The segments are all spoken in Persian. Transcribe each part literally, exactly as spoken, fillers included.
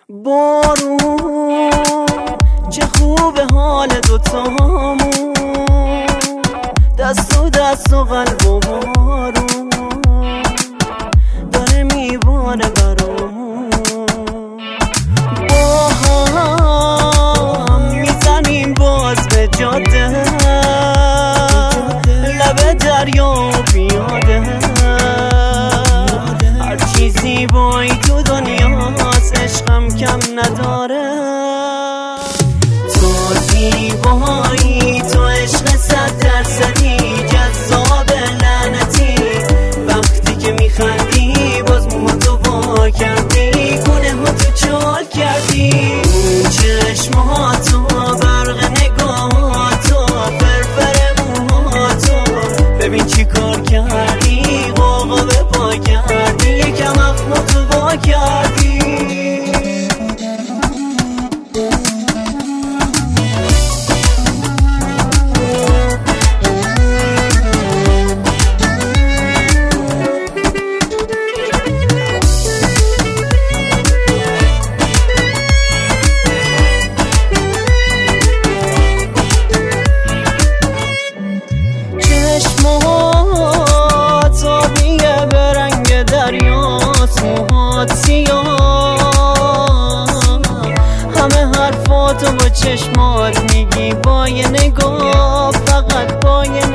بارون چه خوبه حال دوتامون، دست و دست و قلب و بارون داره میباره برامون. با هم میزنیم باز به جاده، لب دریا و پیاده، هر چیزی بایی تو دنیاست، عشقم کم نداره. تو زیبایی، تو عشق صد درصدی، جذاب لعنتی، وقتی که میخندی باز موهاتو وا کردی، گونه ها تو چال کردی، چشماتو برق نگاهاتو، فرفر موهاتو، ببین چی کار کردی، قاقا به پا کردی، یکم اخماتو وا کردی. همه حرفاتو با چشمات میگی، با یه نگاه، فقط با یه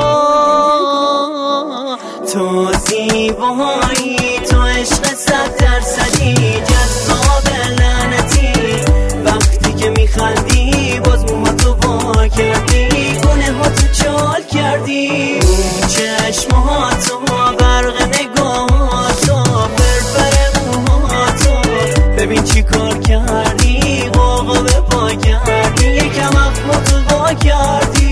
نگاه. تو زیبایی، تو عشق صد درصدی، جذاب لعنتی، وقتی که میخندی باز موهاتو وا کردی، گونه ها تو چال کردی، چشماتو برق نگاهاتو، فرفر موهاتو، ببین چی کار کردی، قاقا به پا کردی، یکم اخماتو وا کردی.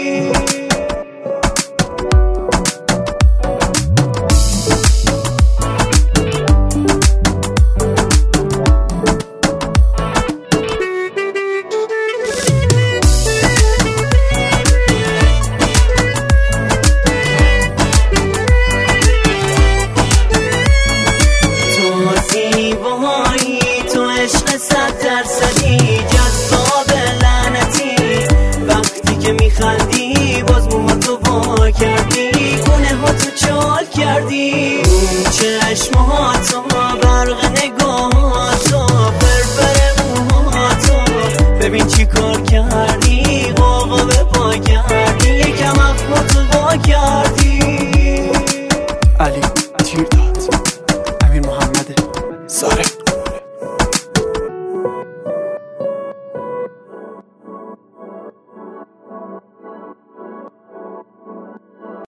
صد درصدی، جذاب لعنتی، وقتی که میخندی باز موهاتو وا کردی، گونه ها تو چال کردی، چشماتو برق نگاهاتو، فرفر موهاتو، ببین چی کار کردی، قاقا به پا کردی، یکم اخماتو وا کردی. علی تیرداد، امیر محمد زاره.